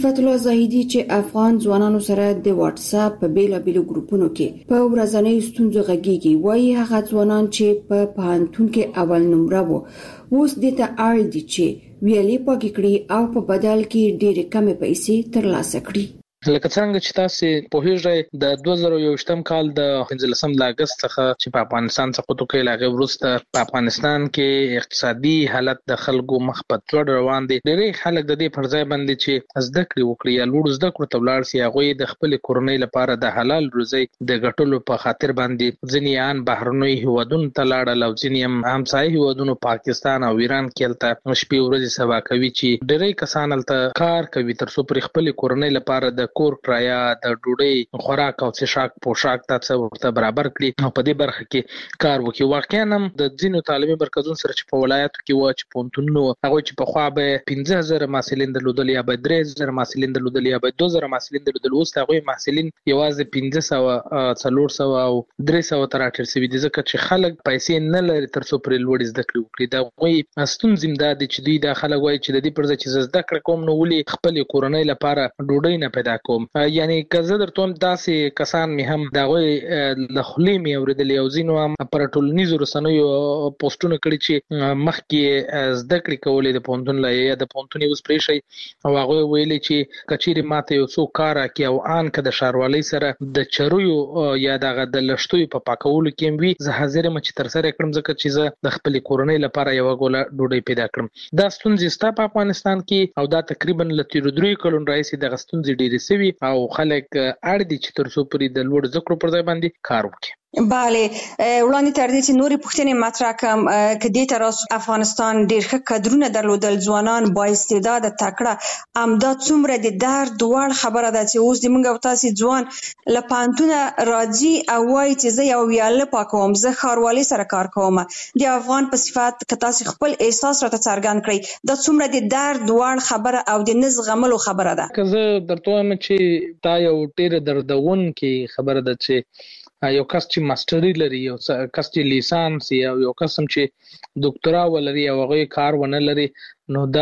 صفت الله زاهدي چې افغان ځوانانو سره د واتس اپ په بیلابیلو ګروپونو کې په ورځنۍ ستونزو غږیږي، وایي هغه ځوانان چې په پوهنتون کې اول نمره وو اوس د ته اړ دي چې ویلې پاکې کړي او په بدل کې ډېرې کمې پیسې ترلاسه کړي. لکه څنګه چې تاسو پوهیږئ د 2021م کال د 15 اگست څخه چې په افغانستان څخه توکي لاغه وروسته په افغانستان کې اقتصادي حالت د خلکو مخ په ځوړ روان دي. ډېری خلک د دې پر ځای باندې چې زده کړې وکړي یا لوړ زده کړو ته ولاړ شي، هغه د خپل کورنۍ لپاره د حلال روزي د ګټلو په خاطر باندې ځینې ان بهرنوي هیوادونو ته لاړل او ځینې همسایه هیوادونو پاکستان او ایران کې تلته شپې ورځې سبا کوي چې ډېری کسان تل کار کوي تر څو پر خپل کورنۍ لپاره د کور کرایه، د ډوډۍ خوراک او څښاک پوشاک ته ورته برابر کړي او په دې برخه کې کار وکړي. واقعا هم د ځینو تعلیمي مرکزونو سره چې په ولایتو کې و چې پونتونو هغه چې په خوا به 15000 محصلین درلودل یا به 3000 محصلین درلودل یا به 2000 محصلین درلودل، اوس هغه محصلین یوازې 1500 400 او 300 تر اټر سوي دي ځکه چې خلک پیسې نه لري تر څو پر لوړ زده کړې وکړي. دا وایي ستونزې دا دي چې دوی د خلک وایي چې د دې پر ځای چې زده کړې کوم نو ولې خپل کورنۍ لپاره ډوډۍ نه پیدا کوم. یعنی که زه درته هم داسې کسان مې هم د هغوی له خولې مې اورېدلې او ځینو هم پر ټولنیزو رسنیو پوسټونه کړي چې مخکې زده کړې کولې د پوهنتون له یا د پوهنتون اوس پرېښی او هغوی ویلي چې که چېرې ماته یو څوک کار راکړي او ان که د ښاروالۍ سره د چریو یا دغه د لښتیو په پاکولو کې هم وي، زه حاضر یم چې ترسره کړم ځکه چې زه د خپلې کورنۍ لپاره یوه ګوله ډوډۍ پیدا کړم. دا ستونزې شته په افغانستان کې او دا تقریبا له تېرو 3 کلونو راهیسې دغه ستونزې ډېرې سوي او خلک اړ دي چې تر څو پورې د لوړ زده کړو پر ځای باندې کار وکړي. بله، وړاندې تر دې چې نورې پوښتنې مطرح کړم که دې ته راس افغانستان ډېر ښه کادرونه درلودل، ځوانان با استعداده تکړه، همدا څومره د درد وړ خبره ده چې اوس زموږ او تاسې ځوان له پوهنتونه راځي او وایي چې زه یو ویاله پاکوم، زه ښاروالۍ سره کار کوم. د افغان په صفت که تاسې خپل احساس راته څرګند کړئ، دا څومره د درد وړ خبره او د نه زغملو خبره ده. که زه درته وایم چې دا یو ډېره دردونکې خبره ده چې یو کس چې ماستري لري، یو کس چې لیسانس یا یو کس هم چې ډاکټرا ولري او هغه کار ونه لري، نو دا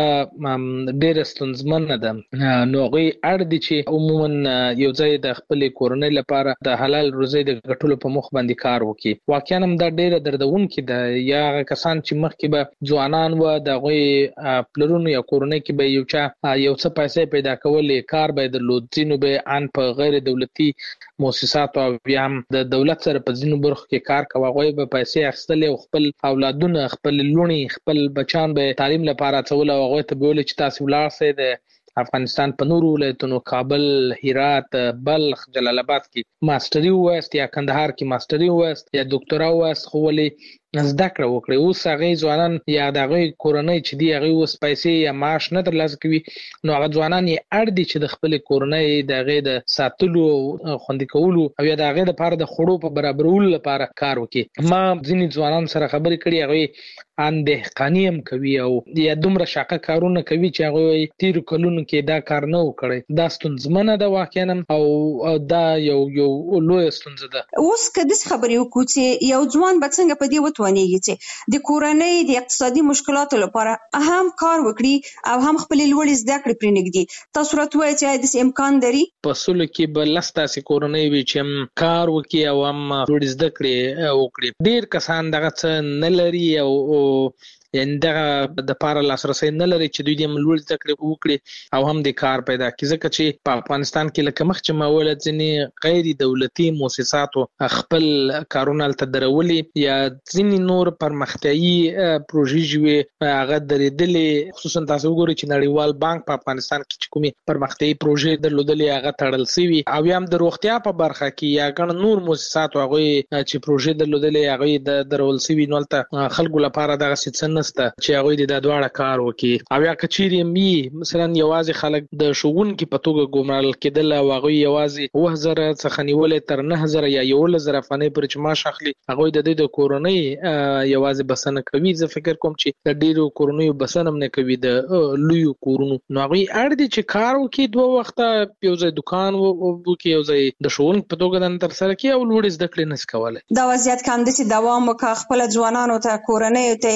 ډېره ستونزمنه ده. نو هغوی اړ دي چې عموما یو ځای د خپلې کورنۍ لپاره د حلال روزۍ د ګټلو په مخ باندې کار وکړي. واقعا هم دا ډېره دردونکې ده. یا هغه کسان چې مخکې به ځوانان وه، د هغوی پلرونو یا کورنۍ کې به یو چا یو څه پیسې پیدا کولې، کار به یې درلود، ځینو به ان په غیر دولتي مؤسساتو او بیا هم د دولت سره په ځینو برخو کې کار کوه، هغوی به پیسې اخیستلې او خپل اولادونه، خپل لوڼې، خپل بچیان به تعلیم لپاره اچول او هغوی ته به ویل چې تاسې ولاړ سئ د افغانستان په نورو ولایتونو کابل، هرات، بلخ، جلال آباد کې ماستري ووایست یا کندهار کې ماستري ووایست یا ډاکټرا ووایست، خو ولې زده کړه وکړي. اوس هغې ځوانان یا د هغوی کورنۍ چې دي هغوی اوس پیسې یا معاش نه ترلاسه کوي، نو هغه ځوانان یې اړ دي چې د خپلې کورنۍ د هغې د ساتلو او خوندي کولو او یا د هغې دپاره د خوړو په برابرولو لپاره کار وکړي. ما ځینې ځوانانو سره خبرې کړي، هغوی ان دهقاني هم کوي او یا دومره شاقه کارونه کوي چې هغوی تېرو کلونو کې دا کار نه و کړی. دا ستونزمنه ده واقعا او دا یو لویه ستونزه ده. اوس که داسې خبرې وکړو چې یو ځوان به څنګه په دې وتوانېږي چې د کورنۍ د اقتصادي مشکلاتو لپاره هم کار وکړي او هم خپلې لوړې زده کړې پرېنږدي، تاسو راته ووایئ چې آیا داسې امکان لري؟ په سلو کې به 10 داسې کورنۍ وي چې هم کار وکړي او هم لوړې زده کړې وکړي. ډېر کسان دغه څه نه لري او یعنې دغه دپاره لاسرسی نه لري چې دوی د لوړې زده کړې وکړي او هم د کار پیدا کړي، ځکه چې په افغانستان کې لکه مخکې چې ما ویل ځینې غیر دولتي مؤسساتو خپل کارونه هلته درولي یا ځینې نور پرمختیایي پروژې چې وې هغه درېدلې. خصوصا تاسو وګورئ چې نړیوال بانک په افغانستان کې چې کومې پرمختیایي پروژې درلودلې هغه تړل سوي او یا هم د روغتیا په برخه کې یا ګڼ نور مؤسساتو هغوی چې پروژې درلودلې هغوی درول سوي، نو هلته خلکو لپاره دغسې څه نشته چې هغوی د دا دواړه کار وکړي. او یا که چیرې هم مثلا یوازې خلک د ښوونکي په توګه ګمارل کېدل او هغوی یوازې 7000 څخه نیولې تر 9000 یا 11000 افغانۍ پورې چې معاش اخلي، هغوی د دوی د کورنۍ یوازې بسنه کوي. زه فکر کوم چې د ډېرو کورنیو بسنه هم نه کوي د لویو کورونو، نو هغوی اړ دي چې کار وکړي، 2 وخته یو ځای دکان وکړي، یو ځای د ښوونکي په توګه دنده ترسره کړي او لوړې زده کړې نشي کولی. دا وضعیت که همداسې دوام وکړه، خپله ځوانانو ته، کورنیو ته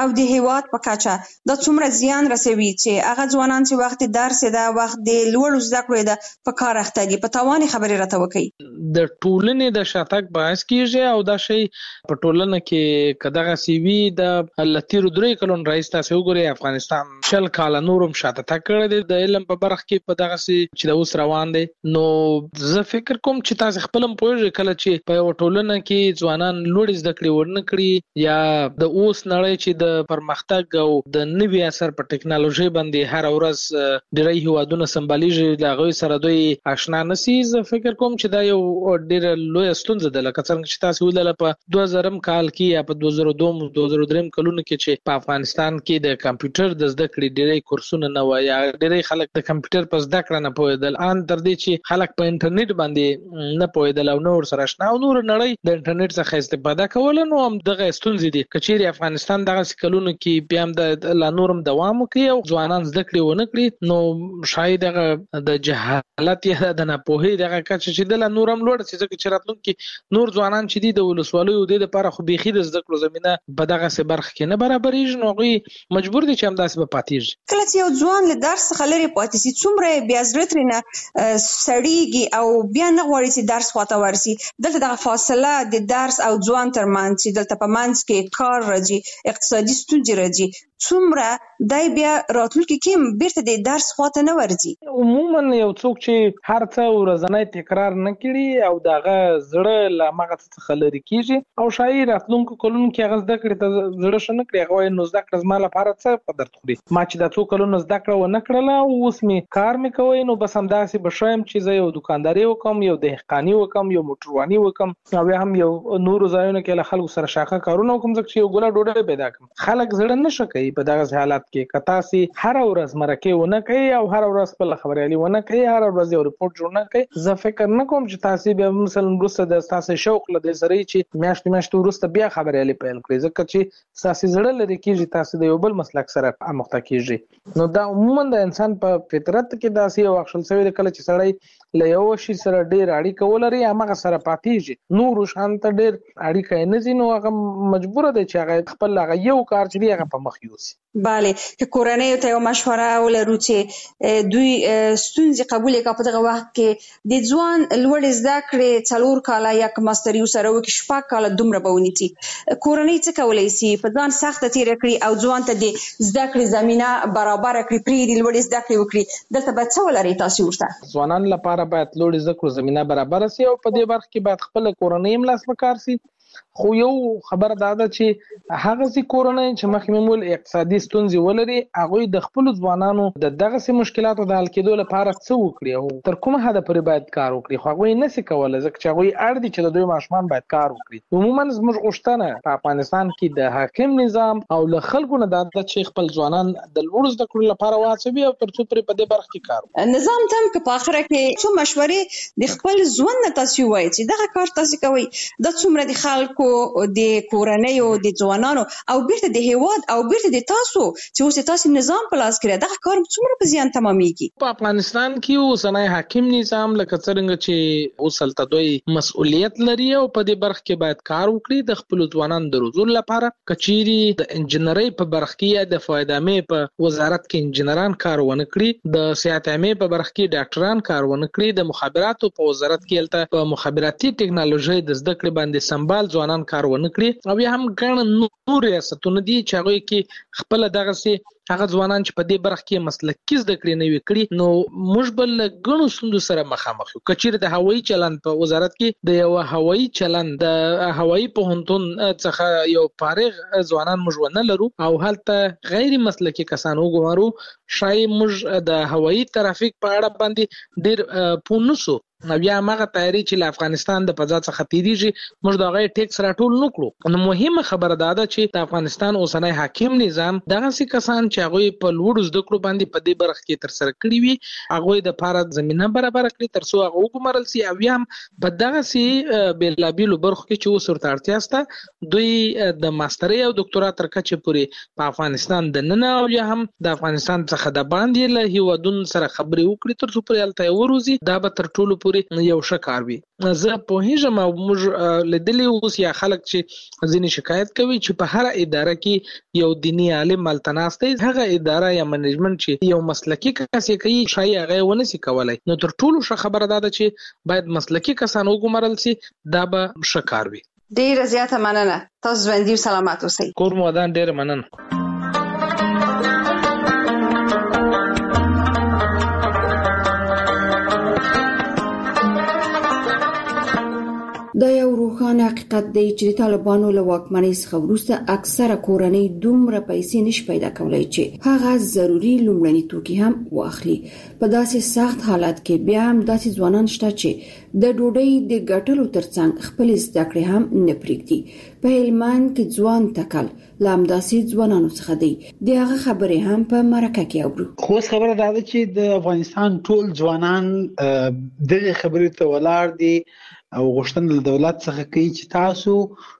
او د هیواد په کچه دا څومره زیان رسوي چې هغه ځوانان چې وخت درس ده وخت د لوړو زده کړو ده په کار اخته دي. په تاوان خبرې راته وکړي. د ټولنې د شاتګ باعث کیږي او دا شی په ټولنه کې کداغه سی وی د لتیرو درې کلون رئیس تاسو وګورئ افغانستان شل کال نورم شاته تک کړی دی د علم په برخه کې په دغه سی چې د اوس روان دي. نو زه فکر کوم چې تاسو خپل پوهیږئ کله چې په ټولنه کې ځوانان لوړ زده کړې ورنکړي یا د اوس نړۍ چې د پرمختګ او د نوي اثر په ټکنالوژي باندې هر ورځ ډېری هیوادونه سمبالېږي د هغوی سره دوی آشنا نشي. زه فکر کوم چې دا یو ډېره لویه ستونزه ده لکه څنګه چې تاسو ویل په 2000 کال کې یا په 2002 کلونو کې چې په افغانستان کې د کمپیوټر د زده کړې ډېری کورسونه نه وای یا ډېری خلک د کمپیوټر په زده کړه نه پوهېدل ان تر دې چې خلک په انټرنیټ باندې نه پوهېدل او نور سره آشنا او نور نړۍ د انټرنیټ څخه استفاده کوله. نو هم دغه ستونزې دي کچېرې افغانستان دغه کلونو کې بیا هم د لا نورم دوام وکړي او ځوانان زده کړې ونه کړي نو شاید هغه د جهالت یا د ناپوهۍ دغه کچه چې د لا نورم لوړ شي ځکه چې راتلونکي نور ځوانان چې دي د ولسوالیو د لپاره خو بيخي د زده کړو زمينه په دغه څه برخه کې نه برابرېږي نو هغوی مجبور دي چې همداسې به پاتېږي. کله چې یو ځوان له درس څخه لرې پاتې شي څومره بیا زړه ترېنه سړېږي او بیا نه غواړي چې درس خواته ورسي. دلته دغه فاصله د درس او ځوان ترمنځ چې دلته په منځ کې کار راځي اقتصادي ستونزې راځي څومره دای بیا راتلونکي کې بیرته د درس خواته نه ورځي. عموما یو څوک چې هر څه ورځنی تکرار نه کړي او دغه زړه له مغه څخه لري کیږي او شاید راتلونکو کلونو کې هغه زده کړې ته زړه شنه کړي هغه نو زده کړه زما لپاره څه په درد خوري ما چې د څو کلونو زده کړه ونه کړله او اوس می کار می کوي نو بس همداسې بشایم چې زه یو دکانداري وکم یو دهقاني وکم یو موټرواني وکم او هم یو نور ځایونه کې له خلکو سره شاخه کارونه وکم ځکه چې یو ګوله ډوډۍ پیدا کړم. خلک زړه نشي کوي په دغه حالت کې کتا سي هر ورځ مرکه ونه کوي او هر ورځ خپل خبريالي ونه کوي هر ورځ یو ریپورت جوړ نه کوي. زه فکر نه کوم چې تاسو به مثلا وروسته د تاسو شوق لدې سره چې میاشت وروسته بیا خبريالي پیل کړئ ځکه چې تاسو زړه لري کېږي تاسو د یو بل مسلک سره اموخته کېږي. نو دا عموما د انسان په فطرت کې داسې یو اخشل شوی د کله چې سړی له یو شي سره ډېر اړیکه ولري هغه سره پاتېږي نور شانت ډېر اړیکه نه زینو هغه مجبور دی چې هغه خپل هغه یو کار چې هغه په مخ یوسي. بله که کورنۍ ته یو مشوره ولرو چې دوی ستونزې قبول کړي په دغه وخت کې د ځوان لوړ زده کړې 4 کاله یا ماستر یو سره وکړي 6 کاله دومره به ونیسي کورنۍ څه کولی شي په ځان سخته تیره کړي او ځوان ته د زده کړې زمینه برابر کړي پرېږدي لوړ زده کړې وکړي دلته به څه ولري تاسو ورته ځوانان لپاره باید لوړ زده کړو زمینه برابر شي او په دې برخه کې باید خپل کورنۍ هم لاس پکار شي. خو یو خبر دا ده چې هغه سي کورنۍ چې مخمول اقتصادي ستونزې ولري هغه د خپل ځوانانو د دغه سي مشکلاتو د حل کېدو لپاره څه وکړي او تر کومه حد پورې باید کار وکړي خو هغه نه سي کولای ځکه چې هغه اړ دي چې د دوی ماشومان باید کار وکړي. عموما زموږ غوښتنه په افغانستان کې د حاکم نظام او له خلکو نه د چې خپل ځوانان د لوړ زده کړو لپاره واچوي او تر څو پرې په دې برخه کې کار نظام تم که په اخره کې څو مشورې د خپل ځوان نه تاسو وایي چې دغه کار تاسو کوي د څومره د خلکو د کورنۍ او د ځوانانو او بیرته د هیواد او بیرته د تاسو چې اوس تاسو نظام په لاس کې دغه کار څومره په زیان تمامېږي. په افغانستان کې اوسنۍ حاکم نظام لکه څنګه چې اوس هلته دوی مسؤلیت لري او په دې برخه کې باید کار وکړي د خپل ځوانانو د روزلو لپاره کچيري د انجنیري په برخه کې یا د فایدامې په وزارت کې انجنیران کار ونه کړي د صحت عامه په برخه کې ډاکټران کار ونه کړي د مخابراتو په وزارت کې هلته په مخابراتي ټکنالوژي د زده کړې باندې سمبال ځوانان کار ونه کړي او یا هم ګڼ نور ریاستونه دي چې هغه کې خپل دغه سي هغه ځوانان چې په دې برخه کې مسلکي زده کړې نه وکړي نو موږ بل ګڼو ستونزو سره مخامخ یو. کچېر د هوایي چلند په وزارت کې د یو هوایي چلند د هوایي پوهنتون څخه یو فارغ ځوانان موږ ونه لرو او هلته غیر مسلکي کسان وګورو شاید موږ د هوایي ترافیک په اړه باندې ډېر پونسو نو بیا هغه تیاری چې له افغانستان د فضا څخه تیریږي موږ دا غي ټیکس راټول نکړو. نو مهمه خبره ده چې د افغانستان اوسنۍ حاکم نظام دغه سي کسان چې هغه په لوړ زده کړو باندې په دې برخه کې تر سره کړی وي هغه د لپاره زمينه برابر کړی تر څو هغه وګمرل سي او هم په دغه سي بیلابیلو برخو کې چې وسورت اړتیا سته دوی د ماستري او ډاکټرا تر کچې پورې په افغانستان د نن او هم د افغانستان څخه د باندې له هیوادونو سره خبرې وکړي تر څو پرې الته وروزي دا به تر ټولو پورې یو شکار وي. زه په هیڅ موږ لیدلی اوس یا خلک چې ځینې شکایت کوي چې په هر اداره کې یو دینی عالم ملتناست دی، هغه اداره یا منیجمنت چې یو مسلکی کس کوي شای هغه ونسی کولای. نو تر ټولو ښه خبره ده چې باید مسلکی کسان وګمارل سي، دا به شکار وي. ډیره زیاته مننه. تاسو ژوندي او سلامات اوسئ. کور مو ودان. ډیره مننه. دا یو روښانه حقیقت دی چې د طالبانو له واکمنۍ څخه وروسته اکثره کورنۍ دومره پیسې نشي پیدا کولی چې هغه ضروري لومړني توکي هم واخلي. په داسې سخت حالت کې بیا هم داسې ځوانان شته چې د ډوډۍ د ګټلو ترڅنګ خپل زده کړې هم نه پرېږدي. په هلمند کې ځوان تکل له همداسې ځوانانو څخه دی. د هغه خبرې هم په مرکه کې اورو. خو خبره دا ده چې د افغانستان ټول ځوانان دغه خبرې ته ولاړ دي او غوښتنه له دولت څخه کوي چې تاسو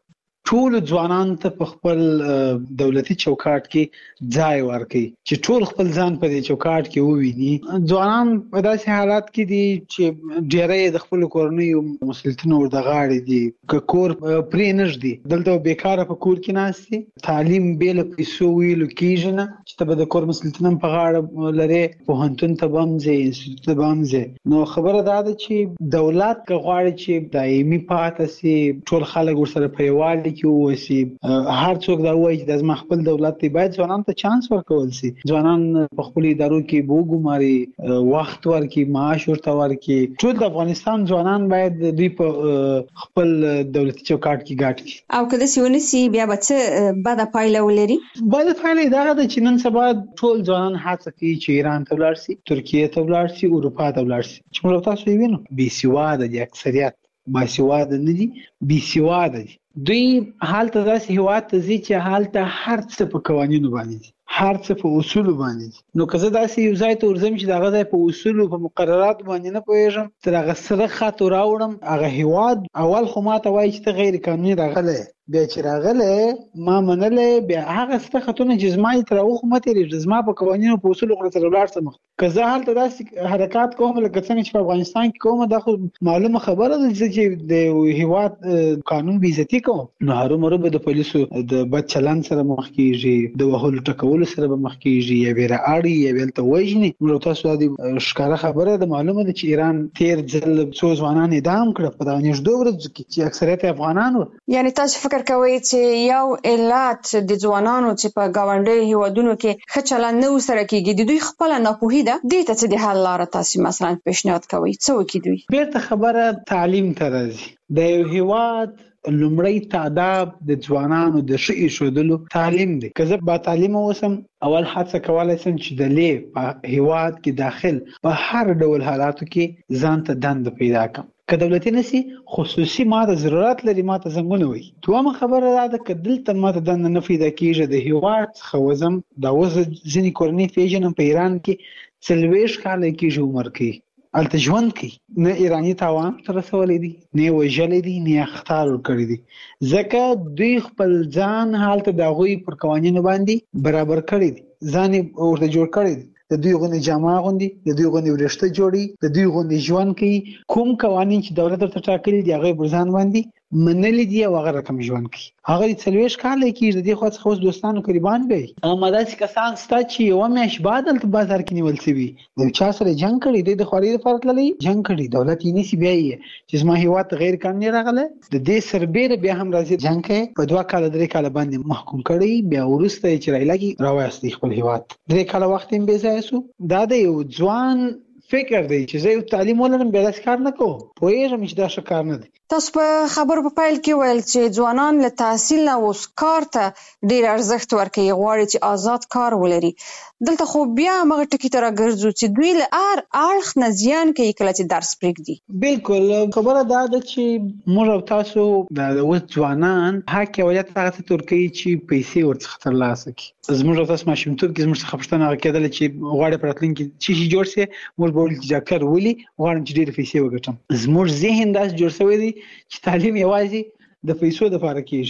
ټول ځوانان ته په خپل دولتي چوکاټ کې ځای ورکړي، چې ټول خپل ځان په دې چوکاټ کې وویني. ځوانان په داسې حالات کې دي چې ډېری د خپل کورنیو مسؤلیتونو ورته غاړې دي، که کور پرې نږدي دلته بیکاره په کور کې ناست دي، تعلیم بې له پیسو ویلو کېږي نه چې ته به د کور مسؤلیتونه په غاړه لرې، پوهنتون ته به هم ځې، انسټیټوټ ته به هم ځې. نو خبره دا ده چې دولت که غواړي چې دایمي پاتې سي، ټول خلک ورسره په یووالي کې ووسی، هر څوک دا وایي چې د زما خپل دولت دی، باید ځوانانو ته چانس ورکول سي. ځوانان په خپل ادارو کې وګماري، وخت ورکړي، معاش ورته ورکړي. ټول د افغانستان ځوانان باید دوی په خپل دولتي چوکاټ کې ګډ کړي. او که داسې ونسي بیا به څه بده پایله ولري؟ بده پایله دا ده چې نن سبا ټول ځوانان هڅه کوي چې ایران ته ولاړ سي، ترکیه ته ولاړ سي، اروپا ته ولاړ سي. چې موږ تاسو یې وینو بې سواده دي، اکثریت باسواده نه دي، بې سواده دي. دوی حالت داسې هیواد ته ځي چې حالت هر څه په قوانینو باندې دي، هر څه په اصولو باندې دي. نو که زه داسې یو ځای ته ورځم چې دغه ځای په اصولو په مقرراتو باندې نه پوهېږم، تر هغه سره خط راوړم، هغه هیواد اول خو ماته وایي چې ته غیر قانوني راغلی، بیا چې راغلی ما منلی، بیا هغه سره خطونه چې زما یې تر هغو خو مه تېرېږي، زما په قوانینو په اصولو خو سره ولاړ سم. که زه هلته داسې حرکات کوم لکه څنګه چې په افغانستان کې کوم، دا خو معلومه خبره ده چې د هیواد قانون بې عزتي کوم، نو هرومرو به د پولیسو د بد چلند سره مخ کېږي، د وهلو ټکولو سره به مخ کېږي، یا به رااړي یا به هلته وژني. نو تاسو دا د ښکاره خبره ده، معلومه ده چې ایران تېر ځل څو ځوانان اعدام کړه په دغه نږدې ورځو کې چې اکثریت افغانان وو. یعنې تاسو فکر کوئ چې یو علت د ځوانانو چې په ګاونډیو هیوادونو کې ښه چلند نه ورسره کېږي د دوی خپله ناپوهي ده؟ دې ته څه د حل لاره تاسو مثلا پیشنهاد کوئ؟ څه وکړي دوی؟ بیرته خبره تعلیم ته راځي. د یو هیواد لومړی تعداد د ځوانانو د ښه ایښودلو تعلیم دی. که زه با تعلیم اوسم، اول هڅه کولی شم چې د لې په هیواد کې داخل په هر ډول حالاتو کې ځان ته دنده پیدا کړم. که دولتي نسی خصوصي ما ته ضرورت لري، ما ته زنګونه وي. دومره خبره دا ده که دلته ما ته دنده نه پیدا کېږي، د هیواد څخه وځم، دا اوس ځینې کورنۍ پېژنم په ایران کې 40 کاله کېږي عمر کوي، هلته ژوند کوي، نه ایراني تاوان ته رسولی دی، نه وژلی دی، نه اخطار ورکړی دی، ځکه دوی خپل ځان هلته د هغوی پر قوانینو باندې برابر کړی دی، ځان یې ورته جوړ کړی دی. د دوی غوندې جامه اغوندي، د دوی غوندې وریښته جوړي، د دوی غوندې ژوند کوي. کوم قوانین چې دولت ورته ټاکلي دي هغه یې پر ځان باندې منلي دي او هغه رقم ژوند کوي. هغه 40 کاله کېږي، د دې خوا څخه اوس دوستانو قریبان دی. اما داسې کسان شته چې یوه میاشت بعد هلته بازار کې نیول شوي، د چا سره جنګ کړی دی، د خوارۍ دپاره تللی جنګ کړی، دولت یې نیسي، بیا یې چې زما هېواد ته غیر قانوني راغلی، د دې سربیره بیا هم راځي جنګ کوي، په 2 کاله 3 کاله باندې محکوم کړی، بیا وروسته یې چې رایلګي راوایستی خپل هېواد. 3 کاله وخت یې بې ځایه شو. دا د یو ځوان فکر دی چې زه یو تعلیم ولرم بیا داسې کار نه کوم، پوهېږم چې دا ښه کار نه دی. تاسو په خبرو په پیل کې ویل چې ځوانان له تحصیل نه اوس کار ته ډېر ارزښت ورکوي، غواړي چې آزاد کار ولري. دلته خو بیا همغه ټکي ته راګرځو چې دوی له هر اړخ نه زیان کوي کله چې درس پرېږدي. بالکل خبره دا ده چې موږ او تاسو د اوس ځوانان حق اولت هغه ته ورکوي چې پیسې ورڅخه ترلاسه کړي. زموږ او تاسو ماشومتوب کې زموږ څخه پوښتنه هغه کېدله چې غواړې په راتلونکي کې څه شي جوړ سي، موږ به ویل چې ډاکټر ولي غواړم چې ډېرې پیسې وګټم. زموږ ذهن داسې جوړ شوی دی چې تعلیم یوازې د پیسو دپاره کېږي.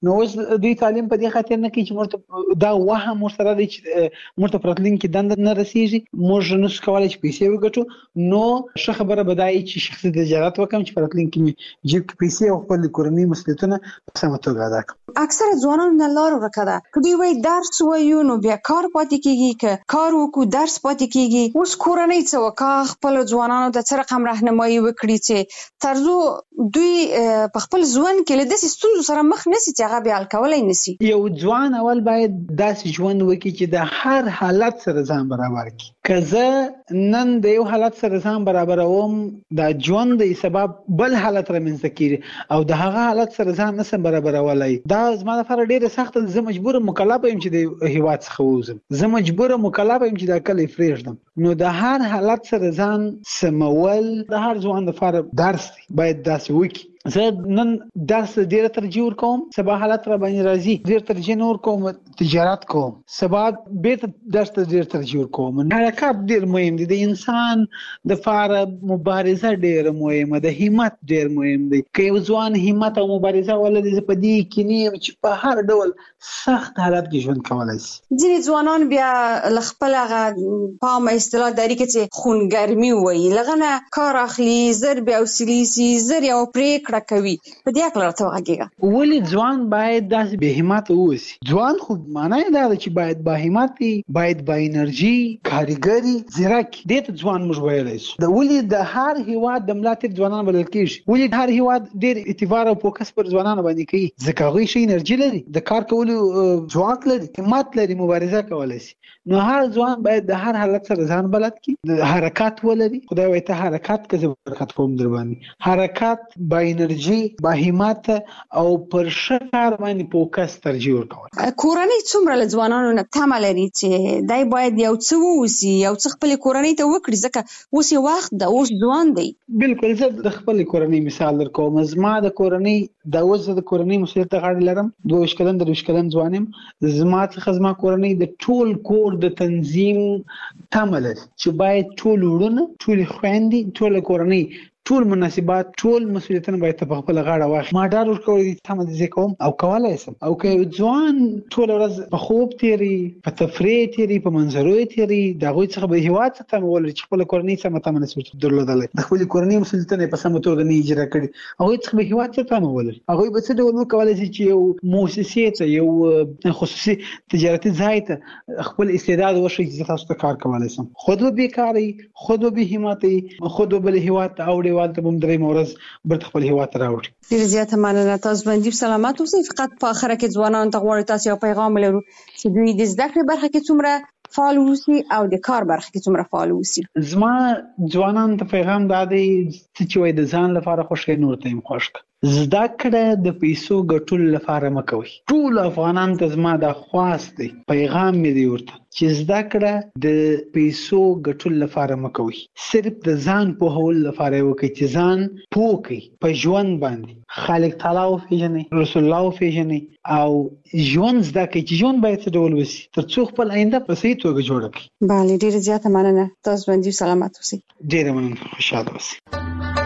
نو اوس دوی تعلیم په دې خاطر نه کوي چې موږ دا وهم ورسره دی چې موږ ته پراتلونکي دنده نه رسیږي، موږ نشو کولای چې پیسې وګټو. نو ښه خبره به دا وي چې شخصي تجارت وکړم چې پراتلونکي مې جیب کې پیسې او خپل کورنۍ مسؤلیتونه په سمه توګه ادا کړم. اکثره ځوانان نه لار ورکه ده، که دوی وایي درس وایو نو بیا کار پاتې کیږي، که کار وکړو درس پاتې کیږي. اوس کورنۍ څه وکړه؟ خپل ځوانانو ته څه رقم راهنمایي وکړي چې ترڅو دوی په خپل ژوند کې له داسې ستونزو سره مخ نشي چې هغه بیا حل کولی نشي. یو ځوان اول باید داسې ژوند وکړي چې د هر حالت سره ځان برابر کړي. که زه نن د یو حالت سره ځان برابروم، دا ژوند د سبب بل حالت رامنځته کیږي او د هغه حالت سره ځان نسم برابرولای. دا زما لپاره ډیره سخته، زه مجبور مکلف یم چې د هیواد څخه ووځم، زه مجبور مکلف یم چې دا کلی پرېږدم. نو د هر حالت سره ځان سمول د هر ځوان لپاره درس دی، باید داسې وکړي. زه نن درس ډیره ترجیح ورکوم، سبا حالت را باندې راځي ډیر ترجیح نه ورکوم تجارت کوم، سبا بیرته درس ته ډیر ترجیح ورکوم. حرکت ډیر مهم دی، د انسان د لپاره مبارزه ډیره مهمه ده، همت ډیر مهم دی. که یو ځوان همت او مبارزه ولري، زه په دې کې نه یم چې په هر ډول سخت حالت کې ژوند کولی شي. ځینې ځوانان بیا له خپل هغه پامه اصطلاح داري کې چې خونګرمي وایي، له هغه نه کار اخلي، زر بیا حوصلې سي، زر یو پرېکړه کوي. په دې اړه راته وغږېږه. ولې ځوان باید داسې بې همته واوسي؟ ځوان خو معنی یې دا ده چې باید با همت وي، باید با انرژي، کارګري، ځیرک. دې ته ځوان موږ ویلی شو. ولې د هر هیواد د ملا تیر ځوانان بلل کېږي؟ ولې هر هیواد ډېر اعتبار او فوکس پر ځوانانو باندې کوي؟ ځکه هغوی ښه انرژي لري، د کار کولو ځواک لري، همت لري، مبارزه کولی شي. نو هر ځوان باید د هر حالت سره ځان بلد کړي، د حرکت ولري. خدای وایي ته حرکت که زه برکت کوم در باندې. حرکت با انرژي، با همت او پر ښه کار باندې فوکس ترجیح ورکول. کورنۍ څومره له ځوانانو نه تمه لري چې دی باید یو څه ووسي، یو څه خپلې کورنۍ ته وکړي، ځکه اوس یې وخت ده، اوس ځوان دی. بالکل. زه د خپلې کورنۍ مثال درکوم. زما د کورنۍ اوس زه د کورنۍ مسؤلیت ته غاړه لرم، 22 کلن 23 کلن ځوان یم. زما څخه زما کورنۍ د ټول کور د تنظیم تمه لري چې باید ټول وروڼه، ټولې خویندې، ټوله کورنۍ، ټول مناسبات، ټول مسؤلیتونه باید په خپل غاړه واخلي. ما ډار ورکوي چې تمه دې کوم او کولای شم. او که ځوان ټول ورځ په خوب تیری، په تفریح تیری، په منظرو تیری، د هغوی څخه به هیواد څخه تمه ولري چې خپل کورنۍ سمه تمه نشي درلودلی، د خپل کورنۍ مسؤلیتونه په سمه توګه نه اجرا کړي، هغوی څخه به هیواد څخه تمه ولري. هغوی به څه ډول وکولای شي چې یو مؤسسې ته، یو خصوصي تجارتي ځای ته خپل استعداد وښيي چې زه تاسو ته کار کولی شم. خود به بیکاري، خود به بې همتي، خود به بل هیواد ته اوړي، والته به درې مورز برته خپل هیواد ته راوړي. ډېره زیاته مننه. تاسو باندې سلامت اوسئ. فقط په اخره کې ځوانانو ته غواړو تاسو یو پیغام ولرو چې دوی د زده کړې برخه کې څومره فعال اوسي او د کار برخه کې څومره فعال اوسي. زما ځوانانو ته پیغام دا دی چې وایي د ځان لپاره خوښ نور ته هم خوښ کړه. زده کړه د پیسو ګټلو لپاره مه کوئ. ټول افغانان ته زما دا خواست دی، پیغام مې دی ورته چې زده کړه د پیسو ګټلو لپاره مه کوئ، صرف د ځان پوهولو لپاره یې وکړئ چې ځان پوه کړئ په ژوند باندې، خالق تعالی وپېژنئ، رسول الله وپېژنئ او ژوند زده کړئ چې ژوند باید څه ډول وشي تر څو خپل آینده په صحیح توګه جوړه کړئ. بله، ډېره زیاته مننه. تاسو باندې سلامت اوسئ. ډېره مننه. خوشحاله اوسئ.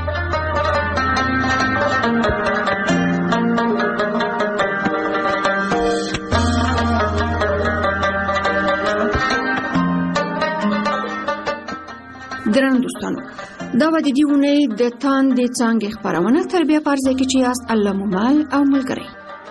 درنو دوستانو، دا و د دې اونۍ د تاندې څانګې خپرونه. تر بیا په ځای کې چې یاست الله مو مل او ملګری.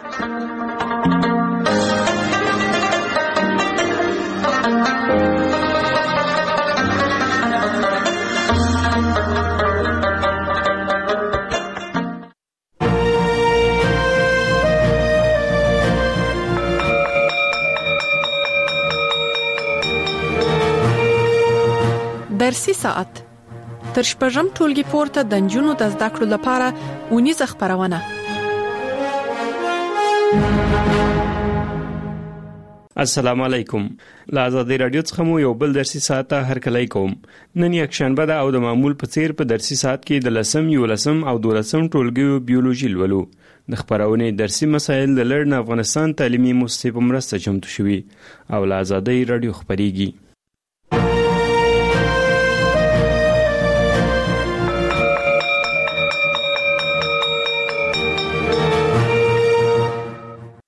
درسي ساعت تر شپږم ټولګي پورته د نجونو د زده کړو لپاره اونیزه خپرونه. السلام علیکم. له آزادۍ رادیو څخه مو یو بل درسي ساعت هرکلی کوم. نن یکشنبه ده او د معمول په څیر په درسي ساعت کې د 10 11 او 12 ټولګیو بیولوژي لولو. د خپرونې درسي مسایل د لړن افغانستان تعلیمي مؤسسې په مرسته چمتو شوي او له آزادۍ رادیو خپریږي.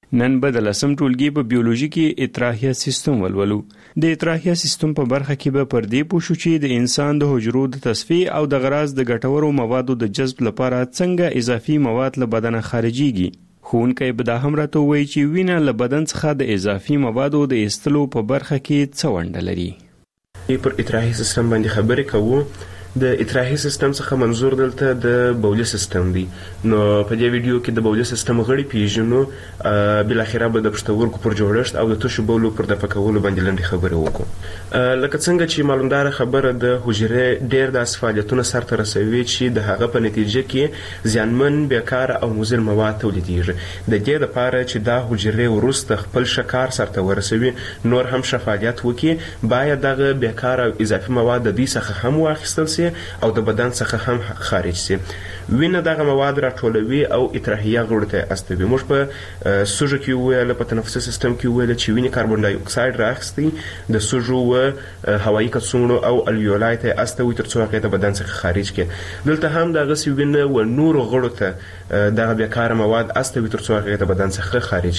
نن به د لسم ټولګي په بیولوژي کې اطراحیه سیستم ولولو. د اطراحیه سیستم په برخه کې به پر دې پوښو چې د انسان د حجرو د تصفیه او د غراض د ګټورو موادو د جذب لپاره څنګه اضافي مواد له بدن خارجيږي. ښوونکی به دا هم راته ووایي چې وینه له بدن څخه د اضافي موادو د ایستلو په برخه کې څه ونډه لري. پر اطراحي سیستم باندې خبرې کوو. د اطراحي سیستم څخه منظور دلته د بولي سیستم دی. نو په دې ویډیو کې د بولي سیستم غړي پیژنو، بل اخره به د پښتورګو پر جوړښت او د تشو بولو پر دفع کولو باندې لنډه خبرې وکړو. لکه څنګه چې معلومدار خبره د حجرې ډېر د فعالیتونو سرته رسوي چې د هغه په نتیجه کې زیانمن بیکاره او مضر مواد تولیدېږي. د دې لپاره چې دا حجرې وروسته خپل شکار سرته ورسوي نور هم فعالیت وکړي باید دغه بیکاره او اضافي مواد د دې څخه هم واخیستل شي او د بدن څخه هم خارج شي. وینه دغه مواد راټولوي او اطراحیه غړو ته استوي. موږ په سوژه کې ویل، په تنفسي سیستم کې ویل چې وینه کاربن ډای اکساید راخستي د سوژو و هوایي کڅوړو او الویولای ته استوي ترڅو هغه د بدن څخه خارج کړي. دلته هم دغه سی وینه و نور غړو ته دغه بیکاره مواد استوي ترڅو هغه د بدن څخه خارج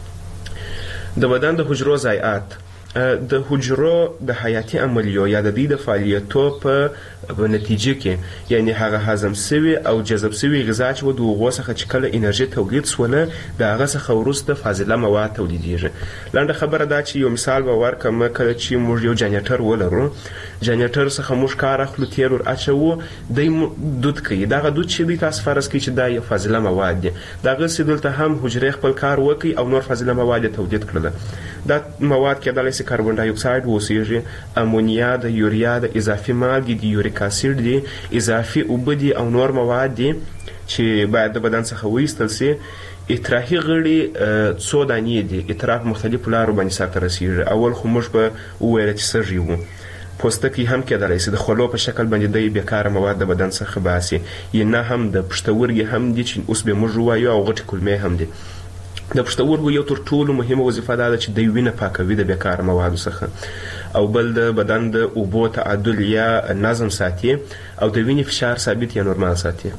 کړي. د بدن د حجرو ضایعات د حجرو د حیاتي عملیو یا د دې د فعالیتو په نتیجه کې یعنی هغه هضم شوی او جذب شوی غذا چې د هغو څخه چې کله انرژي تولید شوله د هغه څخه وروسته فاضله مواد تولیدېږي. لنډه خبره دا چې یو مثال به ورکړم. کله چې موږ یو جنریټر ولرو، جنریټر څخه موږ کار اخلو، تیل ور اچوو، دی دود کوي. دغه دود چې دی تاسو فرض کړئ چې دا یو فاضله مواد دی. دغسې دلته هم حجرې خپل کار وکړي او نور فاضله مواد تولید کړل. دا مواد کېدلی شي کاربن ډای اکساید واوسیږي، امونیا د یوریا د اضافي مالګې د یوریک اسید دي، اضافي اوبه دي او نور مواد دي چې باید د بدن څخه وایستل شي. اطراحي غړي څو دانې دي. اطراح په مختلفو لارو باندې سرته رسېږي. اول خو موږ به وویل چې سږي وو. پوستکی هم کېدلی شي د خولو په شکل باندې د بیکاره مواد د بدن څخه باسي. یا نه هم د پښتورګي هم دي چې اوس به موږ ووایو، او غټې کولمې هم دي. د پښتورګو یو تر ټولو مهمه وظیفه دا ده چې د وینه پاکوي د بیکاره موادو څخه، او بل د بدن د اوبو تعادل یا نظم ساتي او د وینې فشار ثابت یا نورمال ساتي.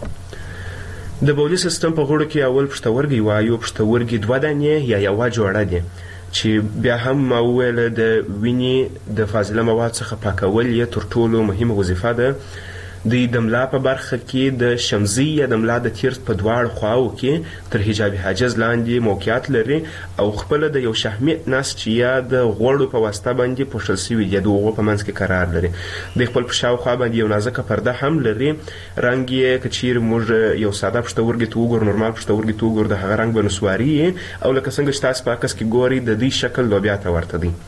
د بولي سیستم په غړو کې اول پښتورګي وایو. پښتورګي 2 دانې یا یوه جوړه دي چې بیا هم ما وویل د وینې د فاضله مواد څخه پاکول یې تر ټولو مهمه وظیفه ده. د ملا په برخه کې د شمزي یا د ملا د تیر په دواړو خواو کې تر حجاب حاجز لاندې موقعیت لري او خپل د یو شحمي نسج یا د غوړو په واسطه باندې پوښل شوی دی. د هغو په منځ کې قرار لري. د خپل په شاوخوا باندې یو نازکه پرده هم لري. رنګ یې که چیرې موږ یو ساده پښتورګي ته وګورو، نورمال پښتورګي ته وګورو، د هغه رنګ به نسواري او لکه څنګه چې تاسو په عکس کې ګورئ د دې شکل لوبیا ته ورته دی.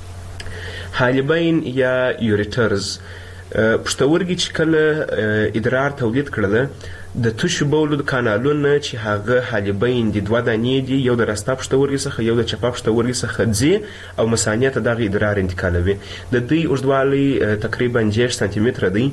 حالبین یا یوریټرز پښتورګي چې کله ادرار تولید کړل د تشو بولو د کانالونه چې هغه حالبین دي 2 دانې دي، یو د راسته پښتورګي څخه یو د چپه پښتورګي څخه ځي او مثانې ته دغه ادرار انتقالوي. د دوی اوږدوالی تقریبا 6 سانتي متره دی.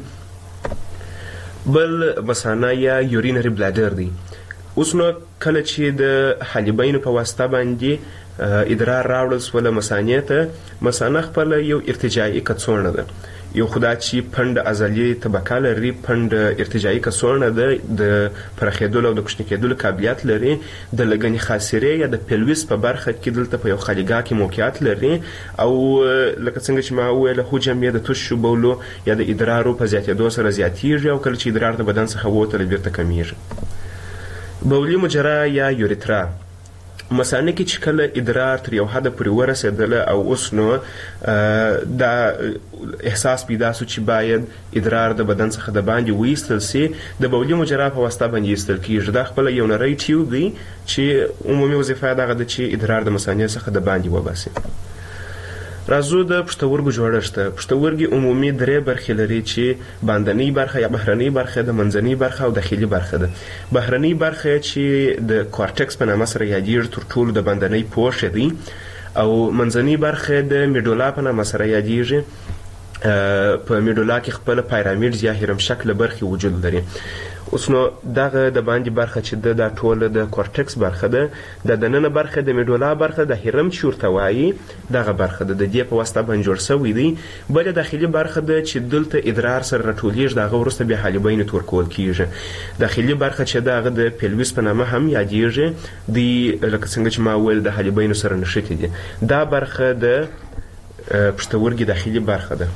بل مثانه یا یورینري بلادر دی. اوس نو کله چې د حالبین په واسطه باندې ادرار راوړل سوله مثانې ته، مثانه خپل یو ارتجاعي کڅوړه ده. یو خدا چې پند عضلي طبقه لري، پند ارتجاعي کڅوړه ده، د پراخېدلو او د کوچني کېدلو قابلیت لري. د لګنې خاصرې یا د پیلویس په برخه کې دلته په یو خالیګاه کې موقعیت لري او لکه څنګه چې ما وویل حجم یې د تشو بولو یا د ادرارو په زیاتېدو سره زیاتېږي او کله چې ادرار د بدن څخه ووتل بیرته کمیږي. بولي مجرا یا یوریترا مثانه کې چې کله ادرار تر یو حده پورې ورسېدله او اوس نو دا احساس پیدا سو چې باید ادرار د بدن څخه د باندې وایستل سي، د بولي مجرا په واسطه باندې ایستل کېږي. دا خپله یو نری ټیوب دی چې عمومي وظیفه یې دغه ده چې ادرار د مثانې څخه د باندې وباسي. راځو د پښتورګو جوړښت ته. پښتورګي عمومي 3 برخې لري چې باندنۍ برخه یا بهرنۍ برخه ده، منځنۍ برخه او داخلي برخه ده. بهرنۍ برخه چې د کورټکس په نامه سره یادېږي تر ټولو د باندنۍ پوښ دی، او منځنۍ برخه د میډولا په نامه سره یادېږي. په میډولا کې خپل پیرامید یا هرم شکل برخې وجود لري. اوس نو دغه د باندې برخه چې د ټوله د کورټکس برخه ده د دننه برخه د میډولا برخه د هرم چې ورته وایي دغه برخه ده د دې په واسطه باندې جوړ شوی دی. بله داخلي برخه ده چې دلته ادرار سره راټولیږي د هغه وروسته بیا حالبین ته ورکول کیږي. داخلي برخه چې د هغه د پیلویس په نامه هم یادیږي دی لکه څنګه چې ما ویل د حالبین سره نښتې دي. دا برخه د پښتورګي داخلي برخه ده.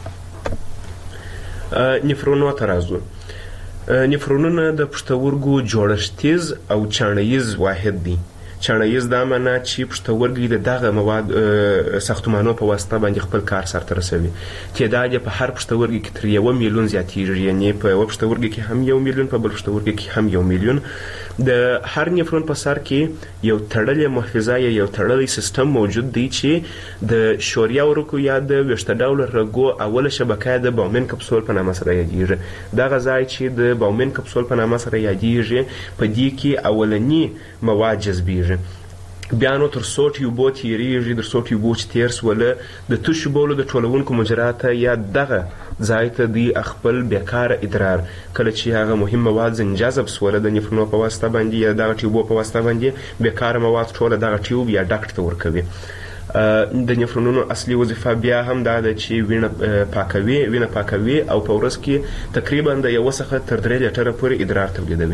نفرونو ته راځو. نفرونونه د پښتورګو جوړښتیز او چاڼیز واحد دي. چاڼیز دا معنا چې پښتورګي د دغه مواد ساختمانو په واسطه باندې خپل کار سرته رسوي. تعداد په هر پښتورګي کې تر 1 میلیون زیاتیږي، یعنی په یو پښتورګي کې هم 1 میلیون، په بل پښتورګي کې هم 1 میلیون. د هر نفرون په سر کې یو تړلې محفظه یا یو تړلی سیستم موجود دی چې د شوریا ورکو یا د ویښته ډوله رګو اوله شبکه د باومن کپسول په نامه سره یادیږي. دغه ځای چې د باومن کپسول په نامه سره یادیږي په دې کې اولنی مواد جذبیږي. بیا نو تر څو ټیوبو تیریږي، تر څو ټیوبو چې تیر سوله د تشو بولو د ټولونکو مجراته یا دغه ځای ته دی خپل بیکاره ادرار کله چې هغه مهم مواد ځنجذب سوله د نفرونو په واسطه باندې یا دغه ټیوبو په واسطه باندې بیکاره مواد ټوله دغه ټیوب یا ډاکټ ته ورکوي. د نفرونونو اصلي وظیفه بیا هم دا ده چې وینه پاکوي او په ورځ کې تقریبا د 1 څخه تر 3 لیټره پورې ادرار تولیدوي.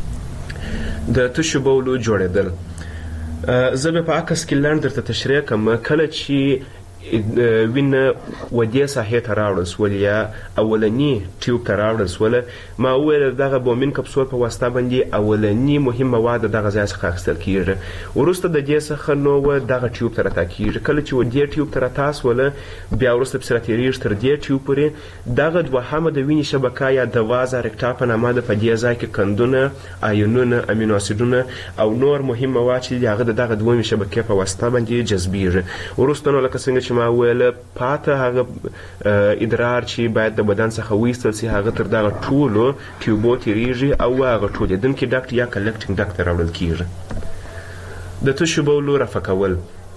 د تشو بولو جوړېدل زه به په عکس کې لنډ درته تشریح کوم. کله چې وینه ودې ساحې ته راوړل سول یا اولنی ټیوب ته راوړل سول، ما وویل دغه بومین کپسول په واسطه باندې اولنی مهم مواد دغه ځای څخه اخیستل کیږي. وروسته د دې څخه نو دغه ټیوب ته راتا کیږي. کله چې ودې ټیوب ته راتا سول بیا وروسته پسې راتیریږي تر دې ټیوب پورې دغه دوهمه د وینې شبکه یا د وازه رکټا په نامه ده. په دې ځای کې کندونه، آیونونه، امینو اسیدونه او نور مهم مواد چې هغه دغه دویمې شبکې په واسطه باندې جذبیږي. وروسته نو لکه څنګه چې ما ویل پاته هغه ادرار چې باید د بدن څخه وایستل سي هغه تر دغه ټولو ټیوبو تیریږي او هغه ټولېدونکي ډاکټ یا کلکټینګ ډاکټ ته راوړل کیږي. د تشو بولو رفع کول.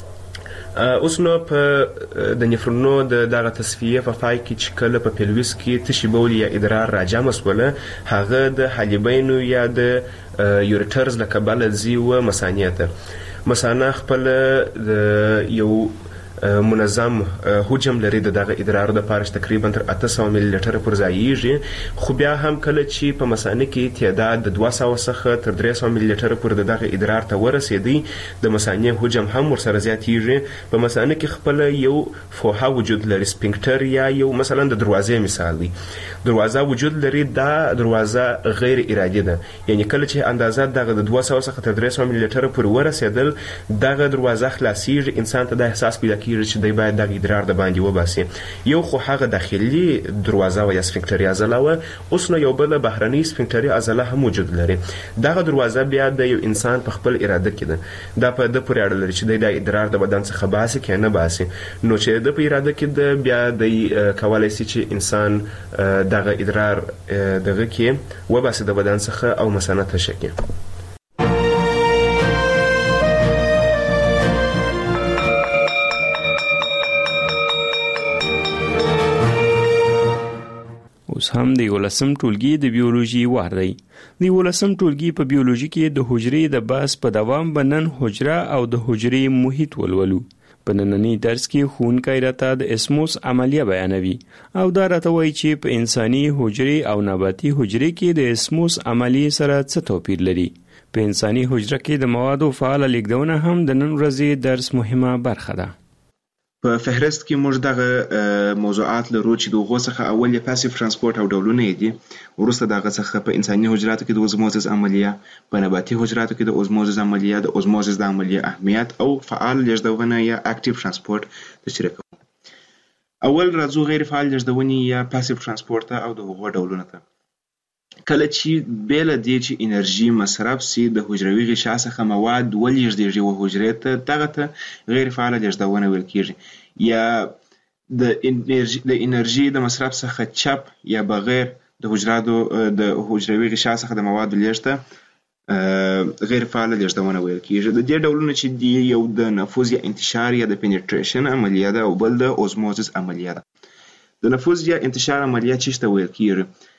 اوس نو په د نفرونو د دغه تصفیه په پای کې چې کله په پیلویس کې تشي بول یا ادرار راجمع سوله هغه د حالبینو یا د یوریټرز له کبله ځي و مثانې ته. مثانه خپل یو منظم حجم لري د دغه ادرار د پاره تقریبا تر 800 ملي لیټر پر ځایږي. خو بیا هم کله چې په مثانه کې تعداد د 200 څخه تر 300 ملي لیټر پر دغه ادرار ته ورسېدي د مثانه حجم هم ورسره زیاتیږي. په مثانه کې خپل یو فوحه وجود لري، سپینکټر یا یو مثلا د دروازې مثال دی. دروازه وجود لري. دا دروازه غیر ارادي ده، یعنی کله چې اندازه دغه د 200 څخه تر 300 ملي لیټر پر ورسېدل دغه دروازه خلاصيږي. انسان ته د احساس پیدا چې دی باید دغه ادرار د باندې وباسي. یو خو هغه داخلي دروازه و یا سفنکټري عضله و، اوس نو یو بل بهرني سفنکټري عضله هم وجود لري. دغه دروازه بیا د یو انسان په خپل اراده کې ده. دا په د پورې اړه لري چې دی د ادرار د بدن څخه باسي که نه باسي. نو چې د په اراده کې ده بیا د کولای شي چې انسان دغه ادرار دغه کې وباسي د بدن څخه او مثانه ته شکي. اوس هم د 11م ټولګي د بیولوژي وار دی. د 11م ټولګي په بیولوژي کې د حجرې د بحث په دوام بنن حجره او د حجرې محیط ولولو. په نننی درس کې ښوونکی راته د اسموس عملیه بیانوي او دا راته وایي چې په انساني حجرې او نباتي حجرې کې د اسموس عملیې سره څه توپیر لري. په انساني حجره کې د موادو فعاله لیږدونه هم د نن ورځې درس مهمه برخه ده. په فهرست کې موږ دغه موضوعات لرو چې دغه څخه اول یې پاسیف ترانسپورت او ډولونه دي. وروسته دغه څخه په انساني حجراتو کې د اوزموزس عملیه، په نباتي حجراتو کې د اوزموزس عملیه، د اوزموزس د عملیه اهمیت او فعال لیږدونه یا اکټیو ترانسپورت تشریح کوو. اول راځو غیر فعال لیږدونې یا پاسیف ترانسپورت او د هغو ډولونه ته. کله چې بیل دی چې انرژي مصرف سي د حجروي غشا څخه مواد ولېږدېږي و حجرې ته، دغه ته غیر فعاله لیږدونه ویل کېږي. یا د انرژي د مصرف څخه چپ یا بغیر د حجروي غشا څخه د موادو لیږد غیر فعاله لیږدونه ویل کېږي. د دې ډولونه چې دی یو د نفوذ یا انتشار یا د پینیټریشن عملیه ده او بل د اوزموزس عملیه ده. د نفوذ یا انتشار عملیه څه ته ویل کېږي؟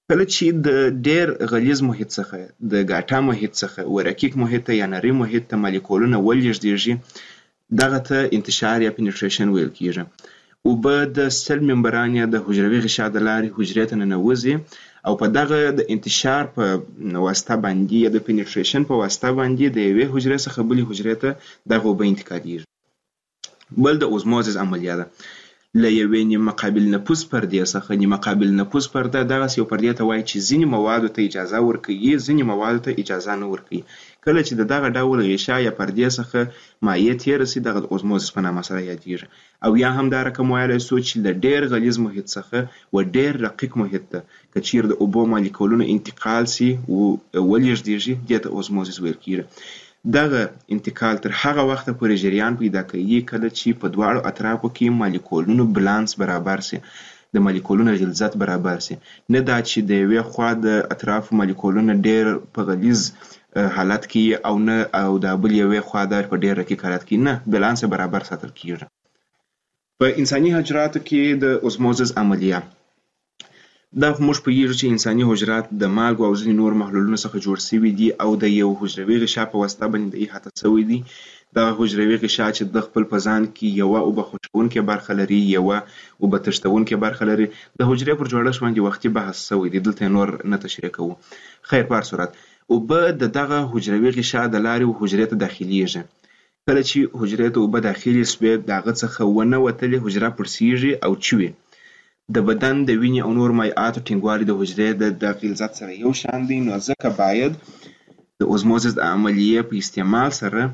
کله چې د ډیر غلیظ محیط څخه د ګاټا محیط څخه ورکیک محیط یا نری محیط ته مالیکولونه ولېږدېږي دغه ته انتشار یا پینټریشن ویل کیږي. اوبه د سل ممبران یا د حجروي غشا د لارې حجرې ته ننوځي او په دغه د انتشار په واسطه باندې یا د پینټریشن په واسطه باندې د یوې حجرې څخه بلې حجرې ته دغه اوبه انتقالېږي. بل د اوزموزس عملیه ده. له یوې نیمه قابل نفوذ پردې څخه نیمه قابل نفوذ پرده دغسې یو پردې ته وایي چې ځینې موادو ته اجازه ورکوي ځینې موادو ته اجازه نه ورکوي. کله چې د دغه ډول غشا یا پردې څخه مایع تېره سي دغه د اوزموزس په نامه سره یادېږي. او یا هم دا رقم ویلی سو چې له ډېر غلیظ محیط څخه و ډېر رقیق محیط ته که چیرې د اوبو مالیکولونه انتقال سي ولېږدېږي دې ته اوزموزس ویل کېږي. دغه انتقال تر هغه وخته پورې جریان پیدا کوي کله چې په دواړو اطرافو کې مالیکولونو بالانس برابر سي د مالیکولونو غلظت برابر سي. نه دا چې د یوې خوا د اطرافو مالیکولونه ډېر په غلیظ حالت کې او نه او د بل یوې خوا د په ډېر رقیق حالت کې نه بالانس برابر ساتل کېږي. په انساني حجراتو کې د اوزموزس عملیه دا موږ پوهیږو چې انساني حجرات د مالګو او ځینې نور محلولونو څخه جوړ شوي دي او د یو حجروي غشا په واسطه باندې احاطه شوي دي. دغه حجروي غشا چې د خپل په ځان کې یوه اوبه خوشبونکې برخه لري یوه اوبه تښتونکې برخه لري. د حجرې پر جوړښت باندې وختي بحث شوی دی دلته نور نه تشریح کوو. خیر په هر صورت اوبه د دغه حجروي غشا د لارې حجرې ته داخلیږي. کله چې حجرې ته اوبه داخلي سوې د هغه څخه ونه وتلې حجره پړسیږي او چوي. د بدن د وینې او نور مایعاتو ټینګوالی د حجرې د غلظت سره یو شان دی نو ځکه باید د اوزموزس د عملیې په استعمال سره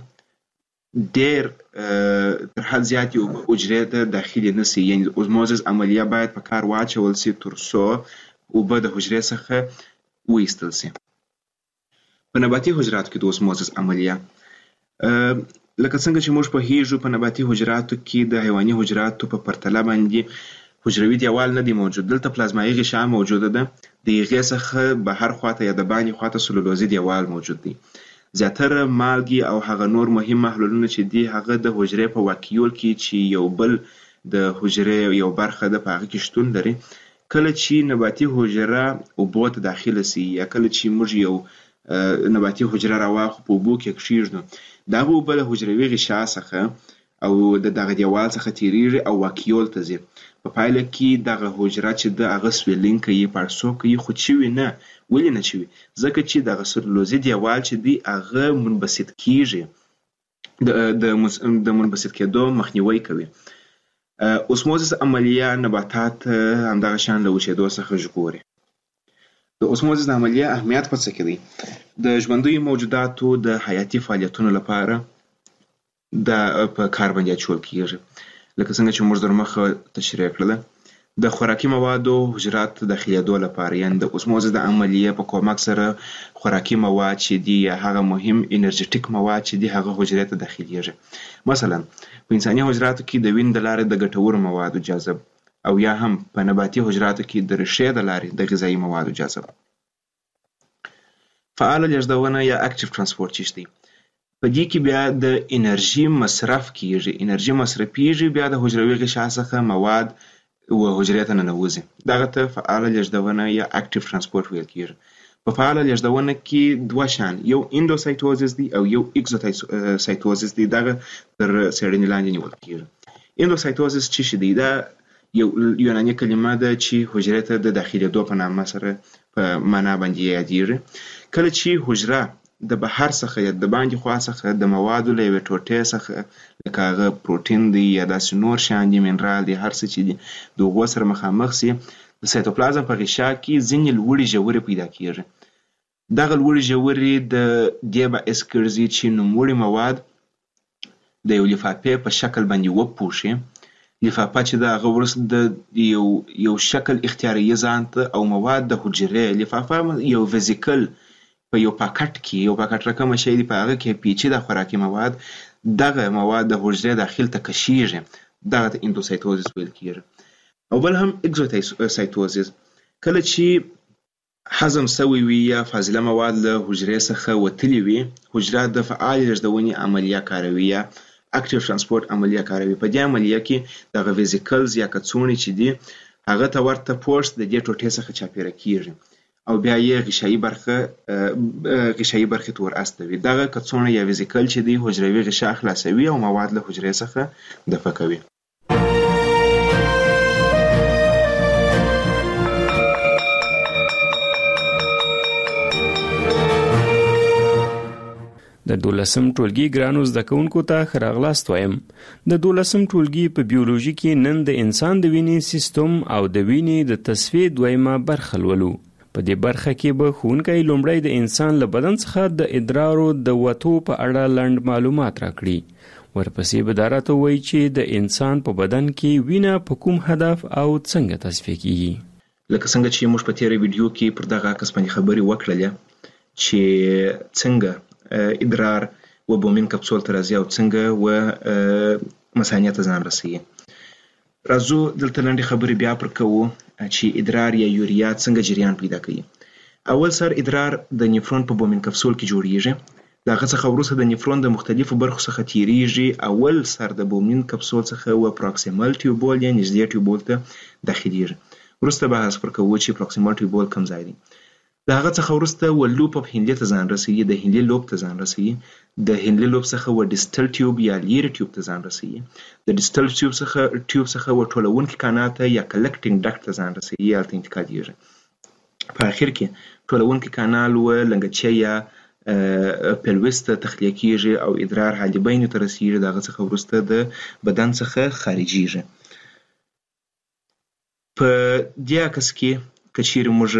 ډېر تر حد زیاتې اوبه حجرې ته داخلي نه سي. یعنې د اوزموزس عملیه باید په کار واچول سي تر څو اوبه د حجرې څخه وایستل سي. په نباتي حجراتو کې د اوزموزس عملیه لکه څنګه چې موږ پوهیږو په نباتي حجراتو کې د حیواني حجراتو په پرتله باندې حجروي دیوال نه دی موجود. دلته پلازمایي غشا موجوده ده. د هغې څخه بهر خواته یا د باندې خواته سلولوزي دیوال موجود دی. زیاتره مالګې او هغه نور مهم محلولونه چې دي هغه د حجرې په واکیول کې چې یو بل د حجرې یو برخه ده په هغه کې شتون لري. کله چې نباتي حجره اوبو ته داخله سي یا کله چې موږ یو نباتي حجره راواخلو په اوبو کې کښېږدو دغه اوبه له حجروي غشا څخه او د دغه دیوال څخه تیریږي او واکیول ته ځي. په پایله کې دغه حجره چې د هغه سویلینګ کوي پړسو کوي خو چوي نه. ولې نه چوي؟ ځکه چې دغه سلولوزي دیوال چې دی هغه منبسط کیږي د منبسط کېدو مخنیوی کوي. اوسموزس عملیه نباتات همدغه شان له وچېدو څخه ژغوري. د اوسموزس عملیه اهمیت په څه کې دی؟ د ژوندیو موجوداتو د حیاتي فعالیتونو لپاره د په کار باندې اچول کیږي. لکه څنګه چې موږ در مخه تشریح کړله د خوراکي موادو حجرات داخلېدو لپاره یعنې د اوسموزس د عملیې په کومک سره خوراکي مواد چې دي یا هغه مهم انرژیټیک مواد چې دي هغه حجرې ته داخلېږي. مثلا په انساني حجراتو کې د وینې د لارې د ګټورو موادو جذب او یا هم په نباتي حجراتو کې د ریښې د لارې د غذایي موادو جذب. فعاله لېږدونه یا اکټیو ترانسپورت چې دی په دې کې بیا د انرژي مصرف کیږي. انرژي مصرفیږي بیا د حجروي غشا څخه مواد و حجرې ته ننوځي. دغه ته فعاله لېږدونه یا اکټیو ترانسپورت ویل کیږي. په فعاله لېږدونه کې دوه شان یو اندوسایتوزس دی او یو اکزوسایتوزس دی. دغه تر څېړنې لاندې نیول کیږي. اندوسایتوزس چې شي دی دا یو یوناني کلمه ده چې حجرې ته د داخلېدو په نامه سره په معنا باندې یادېږي. کله چې حجره د بهر څخه یا د باندې خوا څخه د موادو له یوې ټوټې څخه لکه هغه پروټین دی یا داسې نور شیان دي منرال دی هر څه چې دي د هغو سره مخامخ سي د سایتوپلازم په غشا کې ځینې لوړې ژورې پیدا کیږي. دغه لوړې ژورې د دې باعث ګرځي چې نوموړي مواد د یو لفافې په شکل باندې وپوښي. لفافه چې د هغه وروسته د یو شکل اختیاروي ځان ته او مواد د حجرې لفافه یو ویزیکل په یو پاکټ کې یو پاکټ رقم شی دی په هغه کې پیچیده خوراکي مواد دغه مواد د حجرې داخل ته کشیږي. دغه ته اندوسایتوزس ویل کیږي. او بل هم اکزوسایتوزس کله چې هضم سوی وي یا فاضله مواد له حجرې څخه وتلي وي حجره د فعال لېږدونې عملیه کاروي یا اکټیو ترانسپورت عملیه کاروي. په دې عملیه کې دغه ویزیکلز یا کڅوړې چې دي هغه ته ورته پوسټ د دې ټوټې څخه چاپیره کیږي. او بیا یې غشایي برخې ته ور استوي. دغه کڅوړه یا ویزیکل چې دی حجروي غشا خلاصوي او مواد له حجرې څخه دفع کوي. د 12م ټولګي ګرانو زده کوونکو ته ښه راغلاست وایم. د 12م ټولګي په بیولوژي کې نن د انسان د وینې سیستم او د وینې د تصفیې دویمه برخه لولو. په دې برخه کې به ښوونکی لومړی د انسان له بدن څخه د ادرارو د وتو په اړه لنډ معلومات راکړي. ورپسې به دا راته ووایي چې د انسان په بدن کې وینه په کوم هدف او څنګه تصفیه کیږي. لکه څنګه چې موږ په تیره ویډیو کې پر دغه عکس باندې خبرې وکړلې چې څنګه ادرار و بومین کپسول ته راځي او څنګه و مثانې ته ځان رسوي. راځو دلته لنډې خبرې بیا پر کوو چې ادرار یا یوریا څنګه جریان پیدا کوي. اول سر ادرار د نیفرون په بومین کپسول کې جوړیږي. د هغه څخه وروسته د نیفرون د مختلفو برخو څخه تیریږي. اول سر د بومین کپسول څخه و پروکسیمل ټیوبول یا نږدې ټیوبول ته داخليږي. وروسته بحث پر کوو چې پروکسیمل ټیوبول کوم ځای دی. د هغه څخه وروسته و لوپ اف هینلې ته ځان رسوي. د هینلې لوب ته ځان رسوي. د هینلې لوب څخه و ډیسټل ټیوب یا لیری ټیوب ته ځان رسوي. د ډیسټل ټیوب څخه و ټولونکي کانال ته یا کلکټینګ ډکټ ته ځان رسوي یا ته انتقالېږي. په اخر کې ټولونکي کانال و لنګچې یا پلوس ته تخلیه کیږي او ادرار حالبین ته رسیږي. د هغه څخه وروسته د بدن څخه خارجيږي. په دې عکس کې که چیرې موږ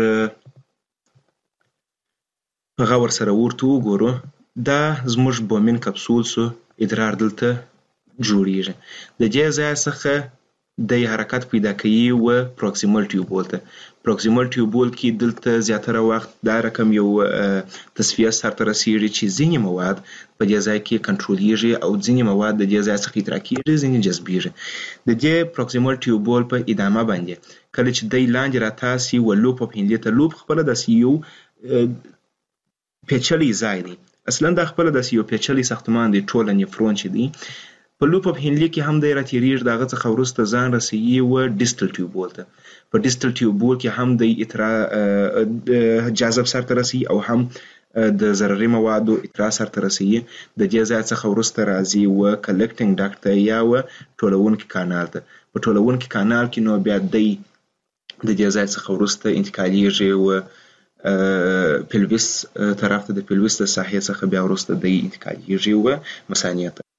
په غور سره ورته وګورو، دا زموږ بومین کپسول سو ادرار دلته جوړیږي. د دې ځای څخه د حرکت پیدا کوي و پروکسیمل ټیوبول ته. پروکسیمل ټیوبول کې دلته زیاتره وخت دا رقم یو تصفیه سرته رسیږي چې ځینې مواد په دې ځای کې کنټرولېږي او ځینې مواد د دې ځای څخه ادراکېږي، ځینې جذبېږي. د دې پروکسیمل ټیوبول په ادامه باندې کله چې دی لاندې راتاسي و لوپ اف هینلې ته، لوپ خپله داسې یو پیچلی ځای دی. اصلا دا خپله داسې یو پیچلی ساختمان دی. ټوله نیفرون چې دی په لوپ اف هینلې کې هم دی راتېرېږي. د هغه څخه وروسته ځان رسوي و ډیسټل ټیوبول ته. په ډیسټل ټیوبول کې هم دی جاذب سرته رسوي او هم د ضرري موادو اطراء سرته رسوي. د دې ځای څخه وروسته راځي و کلکټینګ ډکټ ته یا و ټولونکي کانال ته. په ټولونکي کانال کې نو بیا دی د دې ځای څخه وروسته انتقالېږي و پلویس طرف ته. د پلویس د ساحې څخه بیا وروسته دی انتقالېږي و مثانې ته.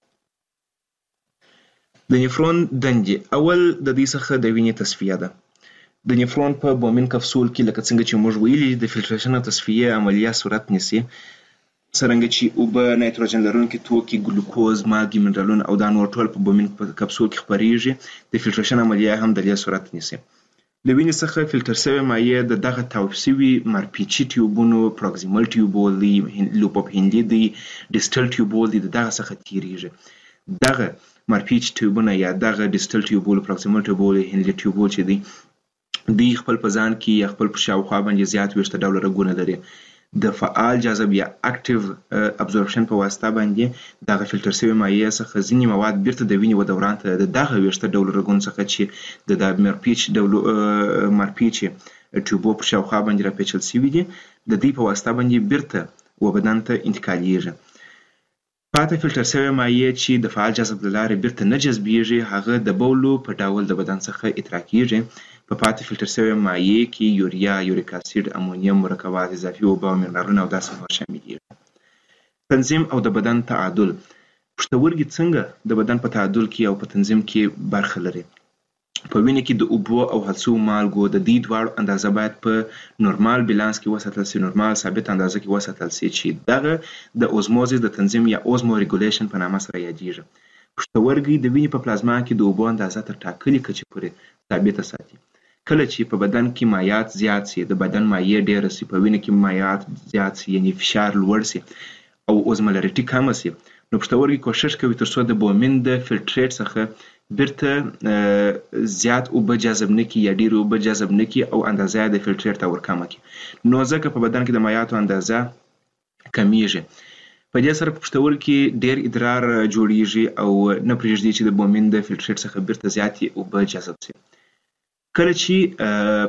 د نیفرون دندې اول د دې څخه د وینې تصفیه ده. د نیفرون په بومین کپسول کې لکه څنګه چې موږ ویلي د فلټریشن او تصفیې عملیه صورت نیسي. څرنګه چې اوبه، نایتروجن لرونکي توکي، ګلوکوز، مالګې، منرالونه او دا نور ټول په بومین کپسول کې خپریږي. د فلټریشن عملیه هم د دې صورت نیسي. له وینې څخه فلټر شوې مایع د دغه تاوپ شوي مارپیچي ټیوبونو، پروکسیمل ټیوبول دی، لوپ اف هینلې دی، ډیسټل ټیوبول دی، د دغه څخه تیریږي. دغه مارپیچ ټیوبونه یا دغه ډیسټل ټیوبول، پروکسیمل ټیوبول، هینلې ټیوبول چې دی دوی خپل په ځان کې یا خپل په شاوخوا باندې زیات ویشته ډوله رګونه لري. د فعال جاذب یا اکټیو ابزورپشن په واسطه باندې دغه فلټر شوی مایع څخه ځینې مواد بیرته د وینې و دوران ته د دغه ویشته ډوله رګونو څخه چې د مارپیچ ټیوبو په شاوخوا باندې راپیچل شوي دي د دې په واسطه باندې بیرته و بدن ته انتقالېږي. پاتې فلټر شوی مایع چې د فعال جاذب له لارې بیرته نه جذبېږي هغه د بولو په ډول د بدن څخه اطراء کېږي. په پاتې فلټر شوی مایع کې یوریا، یوریک اسید، امونیم، مرکبات اضافي اوبه او منرالونه او داسې نور شاملېږي. تنظیم او د بدن تعادل. پښتورګي څنګه د بدن په تعادل کې او په تنظیم کې برخه لري. په وینې کې د اوبو او هلڅو مالګو د دې دواړو اندازه باید په نورمال بیلانس کې وساتل شي، نورمال ثابت اندازه کې وساتل شي چې دغه د اوزموزس د تنظیم یا اوزمو ریګولیشن په نامه سره یادېږي. پښتورګي د وینې په پلازما کې د اوبو اندازه تر ټاکلې کچې پورې ثابته ساتي. کله چې په بدن کې مایعات زیات شي، د بدن مایع ډېره شي، په وینې کې مایعات زیات شي یعنی فشار لوړ شي او اوزمولریټي کمه شي، نو پښتورګي کوشش کوي ترڅو د بومین د فلټریټ څخه بیرته زیات اوبه جذب نه کړي یا ډېرې اوبه جذب نه کړي او اندازه یې د فلټریټ ته ورکمه کړي. نو ځکه په بدن کې د مایعاتو اندازه کمیږي. په دې سره په پښتورګي کې ډېر ادرار جوړیږي او نه پرېږدي چې د بومین د فلټریټ څخه بیرته زیاتې اوبه جذب شي. کله چې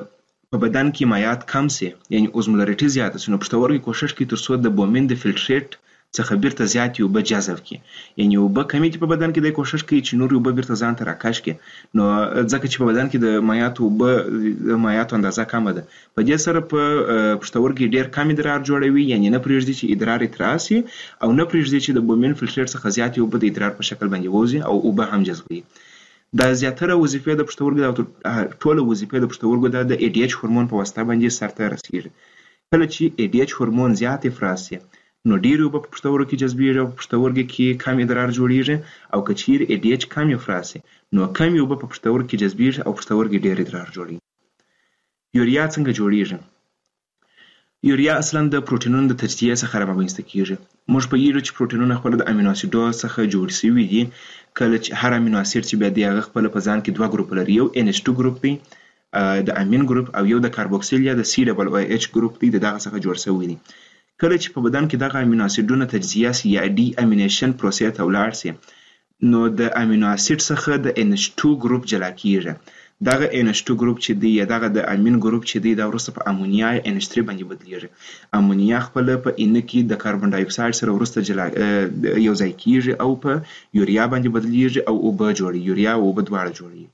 په بدن کې مایعات کم سي یعنی اوزمولریټي زیاته سي نو پښتورګي کوشش کوي تر څو د بومین د فلټریټ څخه بیرته زیاتې اوبه جذب کړي یعنی اوبه کمې چې په بدن کې د کوشش کوي چې نور اوبه بیرته ځان ته راکش کړي نو ځکه چې په بدن کې د مایعاتو اندازه کمه ده په دې سره په پښتورګي ډیر کم ادرار جوړوي یعنی نه پرېږدي چې ادرار تراسي او نه پرېږدي چې د بومین فلټریټ څخه زیاتې اوبه د ادرار په شکل باندې وځي او اوبه هم جذبوي دا زیاتره وظیفې د پښتورګو د ټوله وظیفې د پښتورګو د ADH هورمون په واسطه باندې سرته رسیږي کله چې ADH هورمون زیات افراز شي نو ډیر اوبه په پښتورګو کې جذبېږي او په پښتورګو کې کم ادرار جوړیږي او که چیرې ADH کم افراز شي نو کم اوبه په پښتورګو کې جذبېږي او پښتورګي ډیر ادرار جوړیږي یوریا څنګه جوړیږي یوریا اصلا د پروتینونو د تجزیه څخه رامنځته کیږي موږ پوهیږو چې پروتینونه خپل د امینو اسیدو څخه جوړ شوي دي کله چې هر امینو اسید چې بیا د هغه خپل په ځان کې دوه ګروپ لري یو NH2 ګروپ دی د امین ګروپ او یو د کاربوکسیل یا د COOH ګروپ دی دغه څخه جوړ شوی دی کله چې په بدن کې دغه امینو اسیدونه تجزیه سي یا ډي امینیشن پروسې ته ولاړ سي نو د امینو اسید څخه د NH2 ګروپ جلا کیږي دغه NH2 ګروپ چې دی یا دغه د امین ګروپ چې دی دا وروسته په امونیا NH3 باندې بدلیږي امونیا خپل په اینه کې د کاربن ډای اکساید سره وروسته جلا یو ځای کیږي او په یوریا باندې بدلیږي او اوبه جوړي یوریا او اوبه دواړه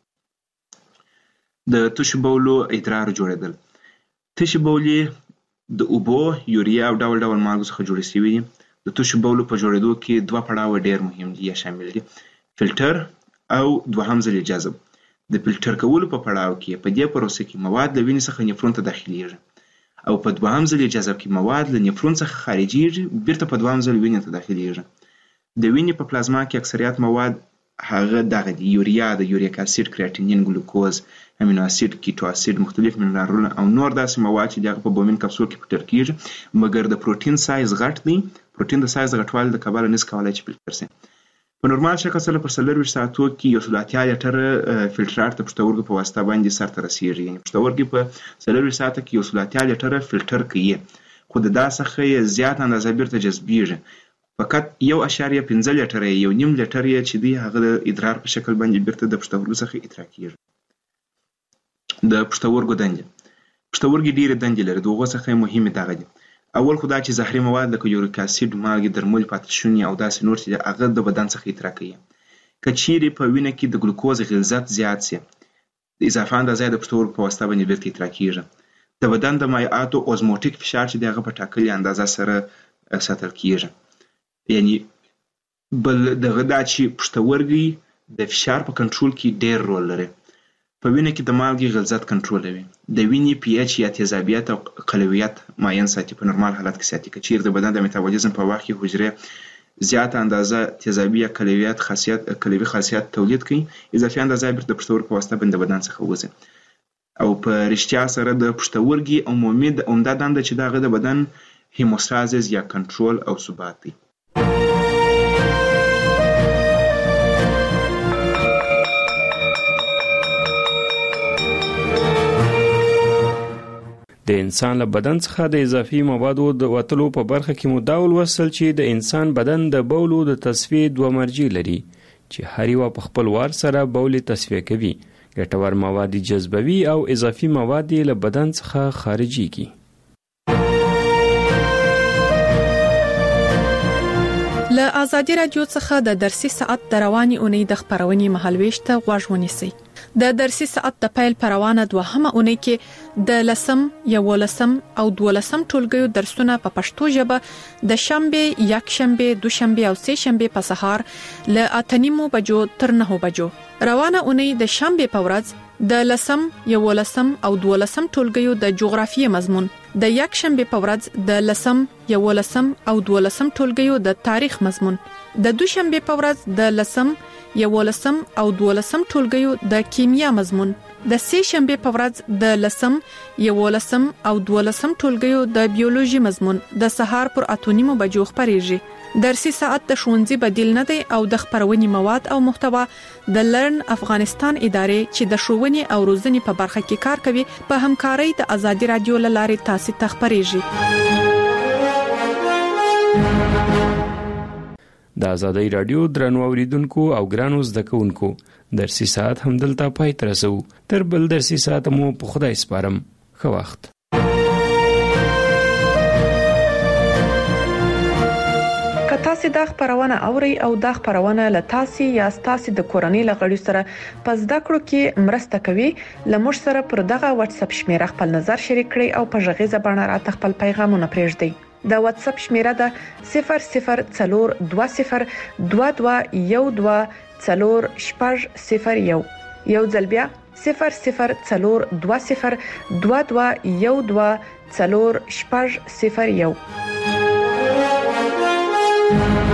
جوړي د تشو بولو ادرار جوړیدل تشو بولې د اوبو یوریا او ډول ډول مالګو څخه جوړې شوي دي د تشو بولو په جوړېدو کې دوه پړاوه ډېر مهم دي یا شامل دي فلټر او دوهم ځل جذب د فلټر کولو په پړاو کې په دې پروسه کې مواد له وینې څخه نفرون ته داخليږي او په دوهم ځل جذب کې مواد له نفرون څخه خارجيږي بیرته په دوهم ځل وینې ته داخليږي د وینې په پلازما کې اکثریت مواد هغه دغه دی یوریا د یوریک اسید کریاتینین ګلوکوز امینو اسید کیټو اسید مختلف منرالونه او نور داسې مواد چې دغه په بومین کپسول کې فلټر کیږي مګر د پروتین سایز غټ دی پروتین د سایز غټوالي د کبله نس کولای چې فلټر شي په نورمال شکل سره په 24 ساعتو کې یو سلاتیا لیټر فلټرات د پښتورګو په واسطه باندې سرته رسیږي یعنی پښتورګي په 24 ساعت کې یو سلاتیا لیټر فلټر کوي خو د داسخه زیات اندازه بیرته جذبیږي فقط 1.5 لیټر یو نیم لیټر چې دی هغه د ادرار په شکل باندې بیرته د پښتورګو څخه ادرار کیږي د پښتورګو دندې پښتورګي ډېر دندې لري دغه څخه مهمه دغه دي اول خدای چې زهري مواد لکه یوریک اسید مالګې درمل پاتشونی او داسې نور چې هغه د بدن څخه ادرار کوي کچيري په وینه کې د ګلوکوز غلظت زیات شي د اضافه اندازه د پښتورګو په واسطه باندې بیرته ادرار کیږي د بدن د مایعاتو اوزموټیک فشار چې دغه په ټاکلي اندازه سره ساتل کیږي یعنی بل دغه د چې پښتورګي د فشار په کنټرول کې ډېر رول لري په وینه کې د مالګې غلظت کنټرولوي د وینې پی ایچ یا تیزابیت او قلویت معین ساتي په نورمال حالت کې ساتي کچیر د بدن د میتابولیزم په وخت کې حجره زیات اندازه تیزابي یا قلوي خاصیت تولید کوي اضافي اندازه بیرته د پښتورګو په واسطه باندې بدن څخه وځي او په رښتیا سره د پښتورګي عمومي د عمده دنده چې دغه د بدن هیموستازیس یا کنټرول او ثبات دی د انسان له بدن څخه د اضافي موادو د وتلو په برخه کې مو دا ولوستل چې د انسان بدن د بولو د تصفیې دوه مرجع لري چې هر یو په خپل وار سره بول تصفیه کوي ګټور مواد جذبوي او اضافي مواد له بدن څخه خارجيږي له آزادي رادیو څخه د درسي ساعت د رواني اونۍ د خبرونې مهالويش ته غوږ ونیسئ د درسي ساعت د پیل پروانه دوهمه اونۍ کې د لسم یولسم او دولسم ټولګیو درسونه په پښتو ژبه د شنبه یکشنبه دوشنبه او سه شنبه په سهار ل 8:30 بجو تر 9 بجو روانه اونۍ د شنبه په ورځ د لسم یولسم او دولسم ټولګیو د جغرافیې مضمون د یکشنبه په ورځ د لسم یولسم او دولسم ټولګیو د تاریخ مضمون د دوشنبه په ورځ د لسم یولسم او دولسم ټولګیو د کیمیا مضمون د سه شنبه په ورځ د لسم یولسم او دولسم ټولګیو د بیولوژي مضمون د سهار پر 8:30 بجو خبريږي درسي ساعت د ښوونځي بدیل نه دی او د خبرونې مواد او محتوا د لرن افغانستان ادارې چې د ښوونې او روزنې په برخه کې کار کوي په همکارۍ د آزادي رادیو لارې تاسو ته خبريږي د آزادي رادیو درنو اوریدونکو او ګرانو زده کوونکو درسي ساعت هم دلته پای تر رسو تر بل درسي ساعت مو په خدای سپارم ښه وخت. که تاسو د خبرونه اوري او د خبرونه لتاسي یا تاسو د کورنۍ لغړی سره پس د کړو کې مرسته کوي لمر سره پر دغه واتس اپ شمیره خپل نظر شریک کړئ او په ژغې زبانه را خپل پیغامونه پرېږدئ. د واتس اپ شمیره د 004212124001 یو ځل بیا 004212124001.